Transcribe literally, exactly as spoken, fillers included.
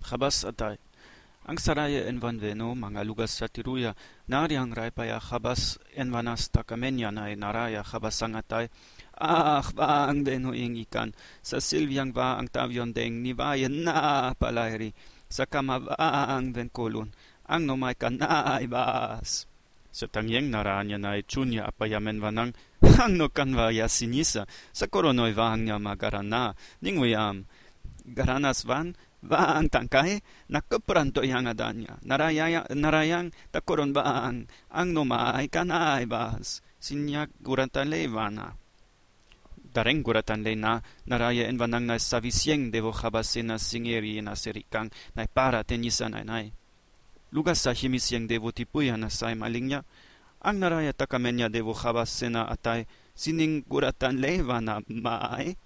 Habas atay. Ang saraya envanveno mga lugas sa tiruya nariyang raypaya habas envanas takamenya na naraya habasang atay. Ah, ba ang veno ing ikan sa silvyang ba ang tavyon deng nibayan na palayri sa kamaba ang venkolon ang nomay kan na ibas. Sa tangyeng naranya na ichunya apayamen vanang ang no kanvaya sinisa sa koronoy vahang niya magarana ningwayam garanas van va ang tangkay nakapranto yang adanya naraya narayang takoron ba ang ang nomay kanay bas sinyak guratan levana dareng guratan le na naraya en vanang na savisyeng devo habasena singeri na serikang na para tenisa na nay lugas sa himisyeng devo tipuya na say malingnya ang naraya takamenya devo habasena atay sining guratan levana mai